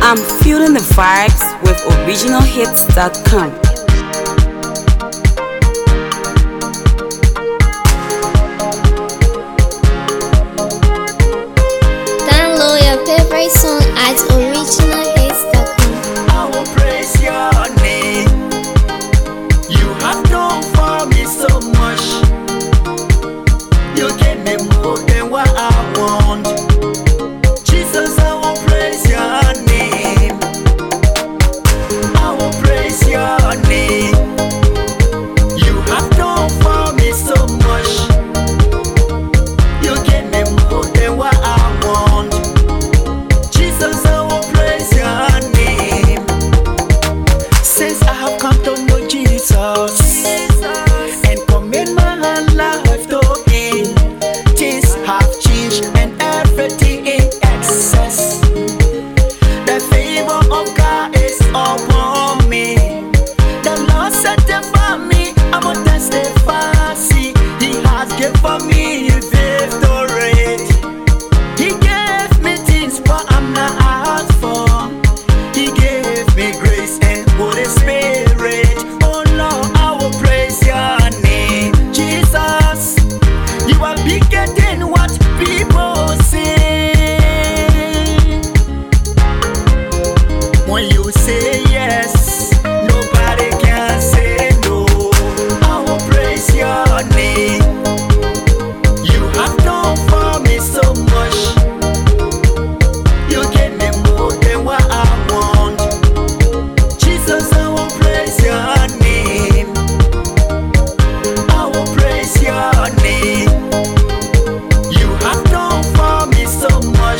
I'm feeling the vibes with originalhits.com. Download your favorite song at originalhits.com. I will praise your name. You have done for me so much. You gave me more than what I want. Jesus, I will praise your name. I will praise your name. You have done for me so much. You gave me more than what I want. Jesus, I will praise your name. Since I have come to know Jesus and commit my life to Him, things have changed and everything in excess. The favor of God is upon me. The Lord sanctify me. I'm a testify. See, He has given me victory. He gave me things what I'm not asked for. He gave me grace and Holy Spirit. Oh Lord, I will praise your name. Jesus, you are bigger than what people say. When you say yes, nobody can say no. I will praise your name. You have done for me so much. You gave me more than what I want. Jesus, I will praise your name. I will praise your name. You have done for me so much.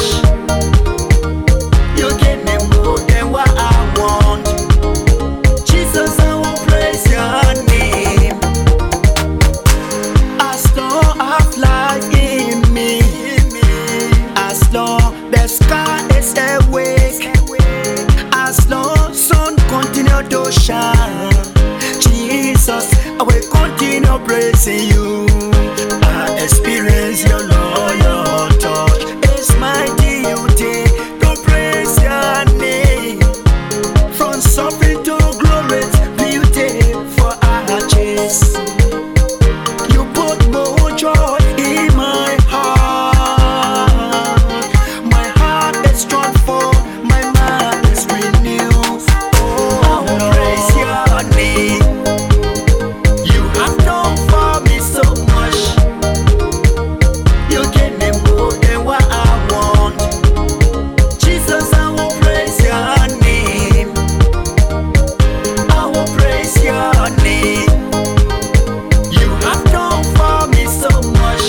You gave me more than what I want. Jesus, I will praise your name. As long as life in me, as long the sky is awake, as long sun continue to shine, Jesus, I will continue praising you. I experience your loyal touch. It's my duty to praise your name. From suffering to glorious beauty for our chase. You put more joy in my heart. My heart is strong for my mind is renewed. Oh, I will praise your name. You have done for me so much. You gave me more than what I want. Jesus, I will praise your name. I will praise your name. You have done for me so much.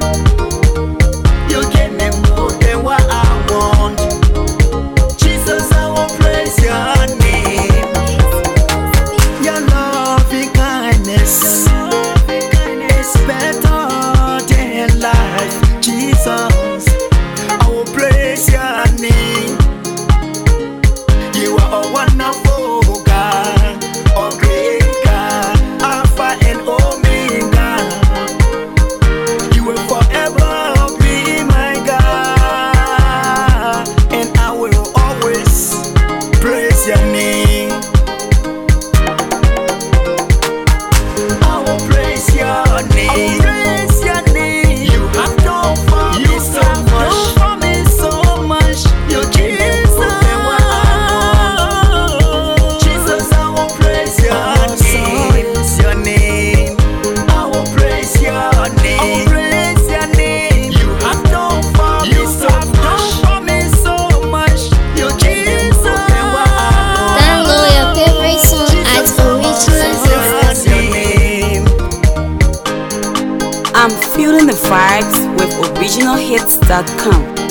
You gave me more than what I want. Jesus, I will praise your name. Your loving kindness is better than life. Jesus, I will praise your name. You are a wonderful God, a great God, Alpha and Omega. You will forever be my God, and I will always praise your name. I will praise your name. I will praise your name. You have done for me so much. For me so much. You give me more than what I want. Jesus, I will praise your name. I will praise your name. I will praise your name. You have done for me so much. You give me more than what I want. Download your favorite song at originalhits.com. Your name. I'm feeling the vibes with originalhits.com.